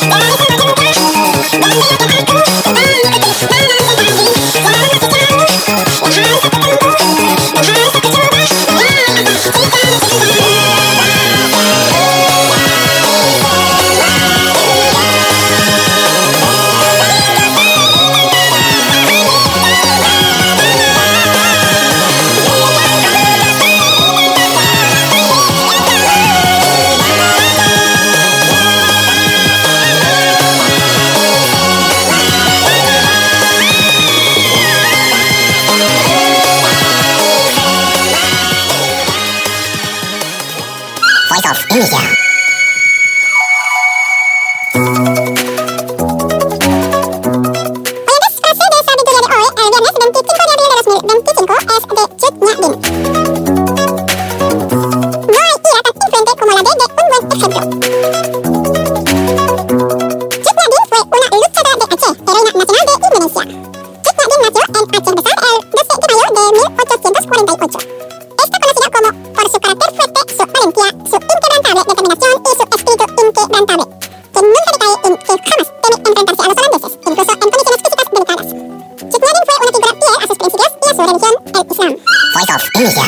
Voice of Indonesia. Oyentes frase de sabiduría de hoy, el viernes 25 de abril de 2025, es de Cut Nyak Dien. No hay ira tan influente como la de un buen ejemplo. Cut Nyak Dien fue una luchadora de Aceh, heroína nacional de Indonesia. Cut Nyak Dien nació en Aceh Besar el 12 de mayo de 1848. Está conocida como por su carácter fuerte, su valentía, su inquebrantable determinación y su espíritu inquebrantable, que nunca decae y que jamás teme enfrentarse a los holandeses, incluso en condiciones físicas delicadas. Cut Nyak Dien fue una figura fiel a sus principios y a su religión, el Islam. Voice of Indonesia.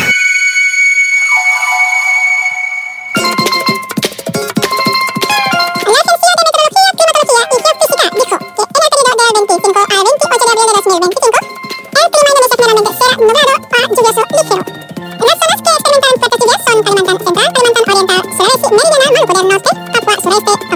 La Agencia de Meteorología, Climatología y Geofísica dijo que en el periodo del 25 al 28 de abril de 2025, el clima indonesio generalmente será nublado a lluvioso ligero. Las zonas que experimentarán fuertes lluvias son Kalimantan Central, Kalimantan Oriental, Sulawesi Meridional, Maluku del Norte, Papua Sureste,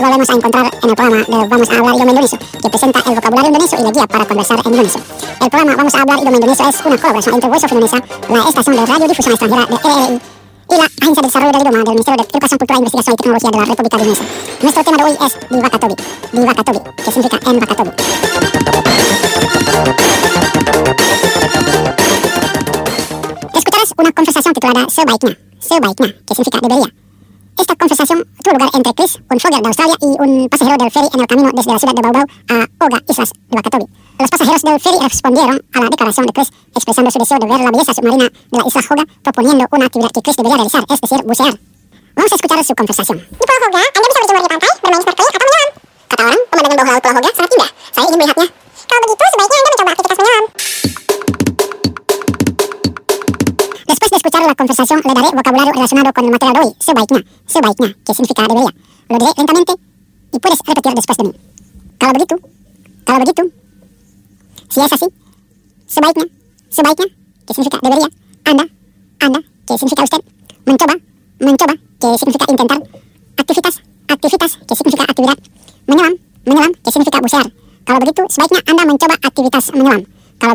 volvemos a encontrar en el programa de Vamos a hablar idioma indonesio, que presenta el vocabulario indonesio y la guía para conversar en indonesio. El programa Vamos a hablar idioma indonesio es una colaboración entre Voice of Indonesia, la estación de radiodifusión extranjera de RRI, y la Agencia de Desarrollo del Idioma del Ministerio de Educación, Cultura, Investigación y Tecnología de la República de Indonesia. Nuestro tema de hoy es Di Wakatobi, que significa en Wakatobi. Escucharás una conversación titulada Sebaiknya, que significa debería. Esta conversación tuvo lugar entre Chris, un flogger de Australia, y un pasajero del ferry en el camino desde la ciudad de Baubau a Oga, Islas de Wakatobi. Los pasajeros del ferry respondieron a la declaración de Chris, expresando su deseo de ver la belleza submarina de la isla Oga, proponiendo una actividad que Chris debería realizar, es decir, bucear. Vamos a escuchar su conversación. Di Pulau Oga, Anda bisa berjemur di pantai, bermain snorkeling atau menyelam. Kata orang, pemandangan bawah laut Pulau Oga sangat indah. Saya ingin melihatnya. Kalau begitu, sebaiknya Anda mencoba aktivitas menyelam. Después de escuchar la conversación, le daré vocabulario relacionado con el material de hoy, sebaiknya, que significa debería. Lo diré lentamente y puedes repetir después de mí. Kalau begitu, si es así, sebaiknya, que significa debería, anda, que significa usted, mencoba, que significa intentar, aktivitas, que significa actividad, menyelam, que significa bucear. Kalau begitu, sebaiknya Anda mencoba aktivitas menyelam.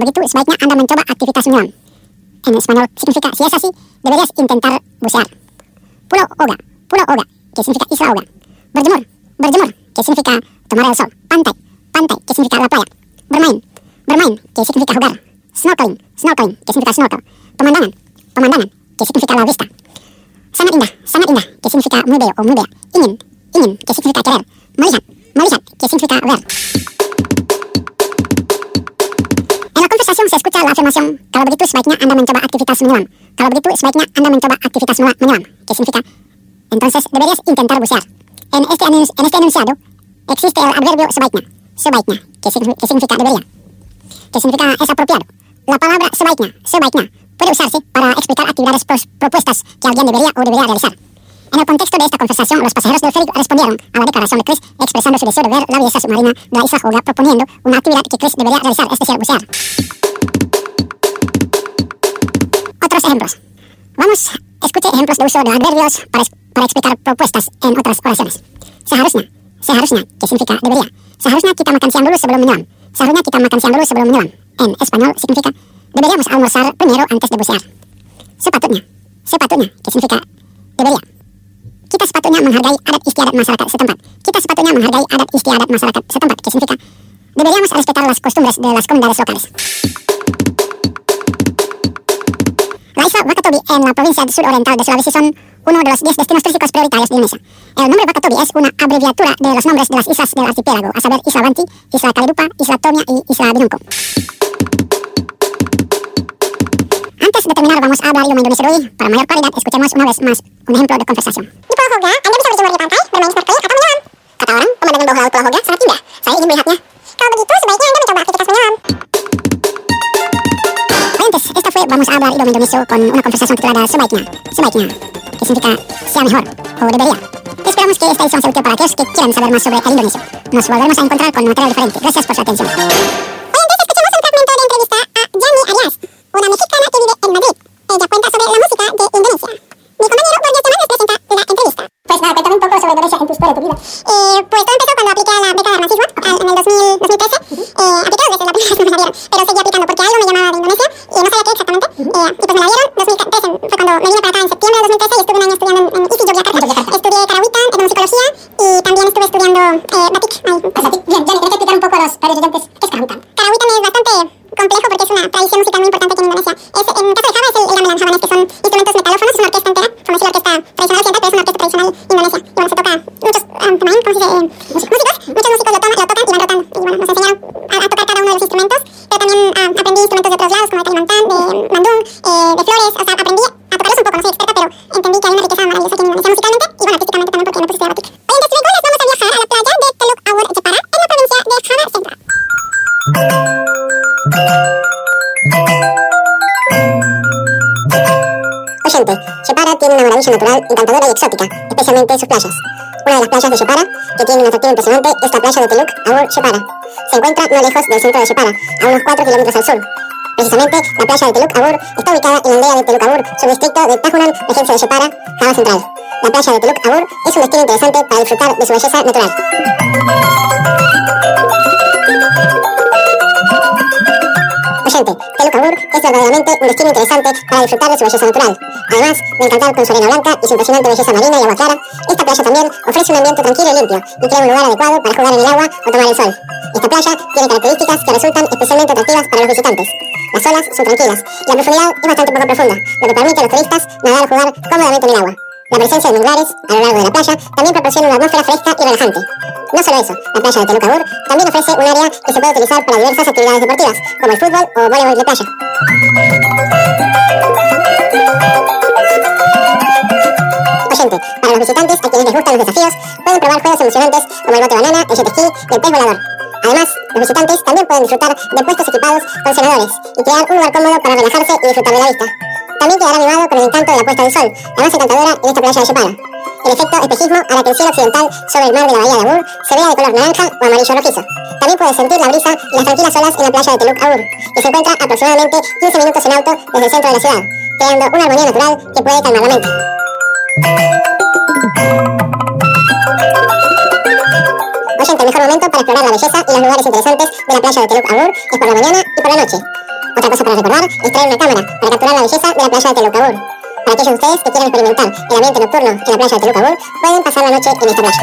En español significa, si es así, deberías intentar bucear. Pulau Oga, que significa Isla Oga. Berjemur, que significa tomar el sol. Pantai, que significa la playa. Bermain, que significa jugar. Snorkeling, que significa snorkel. Pemandangan, que significa la vista. Sangat indah, que significa muy bello o muy bella. Ingin, que significa querer. Melihat, que significa ver. En la conversación se escucha la afirmación, kalau begitu sebaiknya Anda mencoba aktivitas menyelam. Que significa, entonces deberías intentar bucear. En este enunciado existe el adverbio sebaiknya, que significa debería, que significa es apropiado. La palabra sebaiknya puede usarse para explicar actividades propuestas que alguien debería realizar. En el contexto de esta conversación, los pasajeros del ferry respondieron a la declaración de Chris, expresando su deseo de ver la belleza submarina de la isla Oga, proponiendo una actividad que Chris debería realizar, es decir, bucear. Otros ejemplos. Vamos, escuche ejemplos de uso de adverbios para explicar propuestas en otras oraciones. Seharusnya, que significa debería. Seharusnya kita makan siang dulu sebelum menyelam. En español significa, deberíamos almorzar primero antes de bucear. Sepatutnya, que significa debería. Kita sepatutnya menghargai adat istiadat masyarakat setempat. Que significa, deberíamos respetar las costumbres de las comunidades locales. La isla Wakatobi en la provincia sudoriental de Sulawesi son uno de los 10 destinos turísticos prioritarios de Indonesia. El nombre Wakatobi es una abreviatura de los nombres de las islas del archipiélago, a saber, Isla Wanti, Isla Kalidupa, Isla Tomia y Isla Binongko. Antes de terminar, vamos a hablar idioma indonesio hoy. Para mayor claridad, escuchemos una vez más un ejemplo de conversación. Di Pulau Oga, Anda bisa berjemur di pantai, bermain snorkeling atau menyelam. Kata orang, pemandangan bawah laut Pulau Oga sangat indah. Saya ingin melihatnya. Kalau begitu, sebaiknya Anda mencoba aktivitas menyelam. Esta fue Vamos a hablar idioma indonesio con una conversación titulada sebaiknya, que significa sea mejor o debería. Esperamos que esta edición sea útil para aquellos que quieran saber más sobre el indonesio. Nos volveremos a encontrar con material diferente. Gracias por su atención. Hoy en día escuchemos un fragmento de entrevista a Jani Arias, una mexicana que vive en Madrid. Ella cuenta sobre la música de Indonesia. Mi compañero Borges Teman les presenta la entrevista. Pues nada, cuéntame un poco sobre Indonesia en tu historia, tu vida. Pues todo empezó cuando apliqué a la beca de racismo en el 2013. Apliqué 2 veces, la primera vez no me la dieron, pero seguí aplicando porque algo me llamaba de Indonesia y no sabía qué exactamente. Y pues me la dieron 2013, fue cuando me vine para acá en septiembre de 2013 y estuve un año estudiando en ISI Yogyakarta. Estudié Karawitan, etnomusicología y también estuve estudiando batik. Bien, Johnny, tienes que explicar un poco a los oyentes qué es Karawitan. Karawitan es bastante complejo porque es una tradición musical muy importante aquí en Indonesia. En el caso de Java es el gamelan javanés, que son instrumentos metalófonos, es una orquesta entera, como si la orquesta tradicional occidental, pero es una orquesta tradicional indonesia. Y bueno, se toca muchos, muchos músicos lo tocan y van rotando. Y bueno, nos enseñaron a tocar cada uno de los instrumentos, pero también aprendí instrumentos de otros lados, como de Kalimantan, de Bandung, de Flores, o sea, aprendí a tocarlos un poco, no soy experta, pero entendí que hay una riqueza maravillosa aquí en Indonesia musicalmente, y bueno, artísticamente también porque me puse a estudiar batik. Hoy en Destino Iguales vamos a viajar a la playa de Teluk Awur, Jepara, en la provincia de Java Central. Oyente, Jepara tiene una maravilla natural encantadora y exótica, especialmente sus playas. Una de las playas de Jepara, que tiene un atractivo impresionante, es la playa de Teluk Awur, Jepara. Se encuentra no lejos del centro de Jepara, a unos 4 kilómetros al sur. Precisamente, la playa de Teluk Abur está ubicada en la aldea de Teluk Abur, subdistrito de Tajunan, regencia de Jepara, Java Central. La playa de Teluk Abur es un destino interesante para disfrutar de su belleza natural. Oyente, Teluk Abur es verdaderamente un destino interesante para disfrutar de su belleza natural. Además de encantar con su arena blanca y su impresionante belleza marina y agua clara, esta playa también ofrece un ambiente tranquilo y limpio y crea un lugar adecuado para jugar en el agua o tomar el sol. Esta playa tiene características que resultan especialmente atractivas para los visitantes. Las olas son tranquilas y la profundidad es bastante poco profunda, lo que permite a los turistas nadar o jugar cómodamente en el agua. La presencia de manglares a lo largo de la playa también proporciona una atmósfera fresca y relajante. No solo eso, la playa de Teluk Abur también ofrece un área que se puede utilizar para diversas actividades deportivas, como el fútbol o voleibol de playa. Oyente, para los visitantes a quienes les gustan los desafíos, pueden probar juegos emocionantes como el bote banana, el jet ski y el pez volador. Además, los visitantes también pueden disfrutar de puestos equipados con cenadores y crear un lugar cómodo para relajarse y disfrutar de la vista. También quedará animado con el encanto de la puesta del sol, la más encantadora en esta playa de Jepara. El efecto espejismo hará que el cielo occidental sobre el mar de la bahía de Abur se vea de color naranja o amarillo rojizo. También puedes sentir la brisa y las tranquilas olas en la playa de Teluk Abur, que se encuentra aproximadamente 15 minutos en auto desde el centro de la ciudad, creando una armonía natural que puede calmar la mente. Oyente, el mejor momento para explorar la belleza y los lugares interesantes de la playa de Teluk Abur es por la mañana y por la noche. Otra cosa para recordar es traer una cámara para capturar la belleza de la playa de Teluk Abur. Para aquellos de ustedes que quieran experimentar el ambiente nocturno en la playa de Teluk Abur, pueden pasar la noche en esta playa.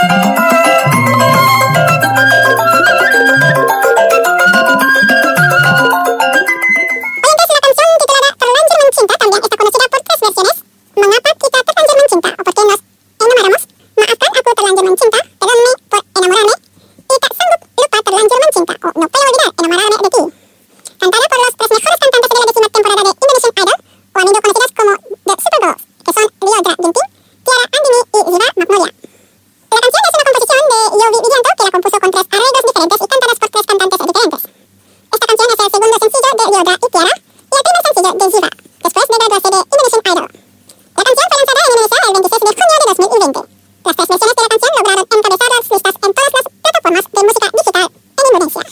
Oyentes, la canción titulada Terlanjur Mencinta también está conocida por tres versiones. Mengapa kita terlanjur mencinta, o por qué nos enamoramos. Maafkan aku terlanjur mencinta, perdóname por enamorarme. Y tak sanggup lupa terlanjur mencinta, o no puedo olvidar enamorarme de ti. Cantada por los tres mejores cantantes de la 10ª temporada de Indonesian Idol, o a menudo conocidas como The Super Girls, que son Lyodra Ginting, Tiara Andini y Ziva Magnolia. La canción es una composición de Yovi Widianto, que la compuso con tres arreglos diferentes y cantadas por tres cantantes diferentes. Esta canción es el segundo sencillo de Lyodra y Tiara, y el primer sencillo de Ziva, después de graduarse de Indonesian Idol. La canción fue lanzada en Indonesia el 26 de junio de 2020. Las tres versiones de la canción lograron encabezar las listas en todas las plataformas de música digital en Indonesia.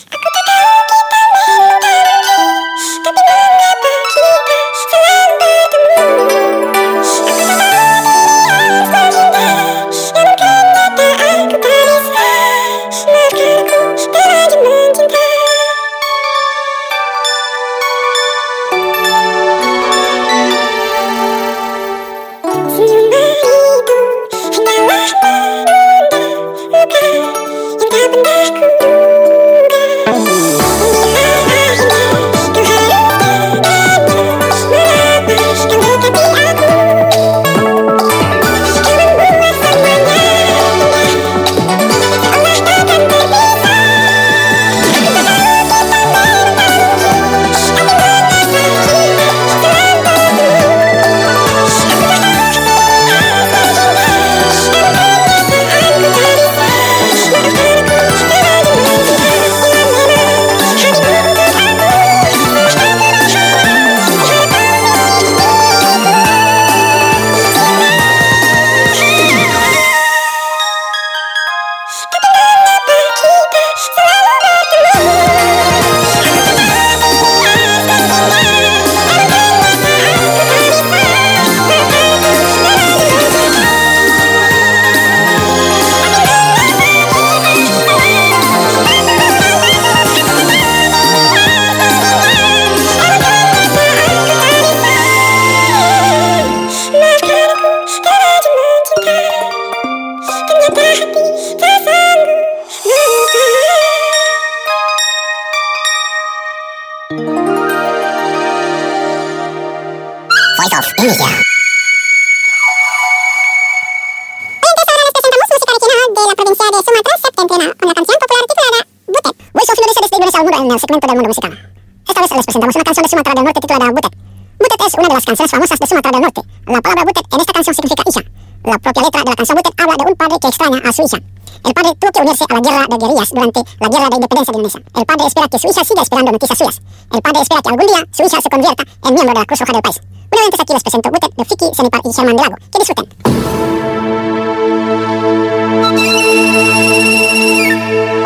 Voice of Indonesia. Con la canción popular titulada Butet. Voice of Indonesia desde Indonesia al mundo en el segmento del mundo musical. Esta vez les presentamos una canción de Sumatra del Norte titulada Butet. Butet es una de las canciones famosas de Sumatra del Norte. La palabra Butet en esta canción significa hija. La propia letra de la canción Butet habla de un padre que extraña a su hija. El padre tuvo que unirse a la guerra de guerrillas durante la guerra de independencia de Indonesia. El padre espera que su hija siga esperando noticias suyas. El padre espera que algún día su hija se convierta en miembro de la Cruz Roja del país. Bueno, antes aquí les presento Butet de Fiki, Senipal y Germán del Lago. Que disfruten.